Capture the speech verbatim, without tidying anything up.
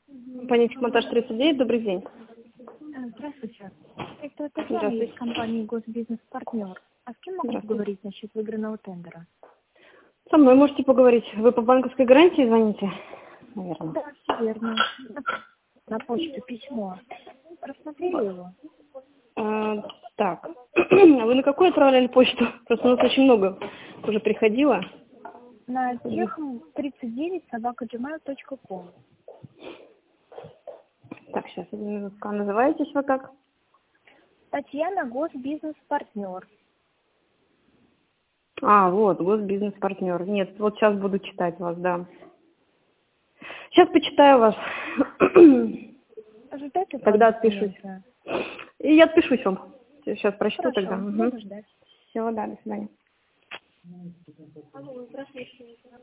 Паничек монтаж тридцать девять, добрый день. Здравствуйте. Это Татьяна из компании «Госбизнес-партнер». А с кем могу поговорить насчет выигранного тендера? Со мной можете поговорить. Вы по банковской гарантии звоните? Наверное. Да, все верно. На почту письмо. Рассмотрели его? А, так. А вы на какую отправляли почту? Просто у нас очень много уже приходило. На техм тридцать девять собака джимейл точка ком. Так, сейчас, одну минутку. А называетесь вы как? Татьяна, «Госбизнес-партнер». А, вот, госбизнес-партнер. Нет, вот сейчас буду читать вас, да. Сейчас почитаю вас. Ожидайте Тогда пару отпишусь. минут. И я отпишусь вам. Сейчас прочту Хорошо, тогда. буду Угу. ждать. Всего, да, до свидания.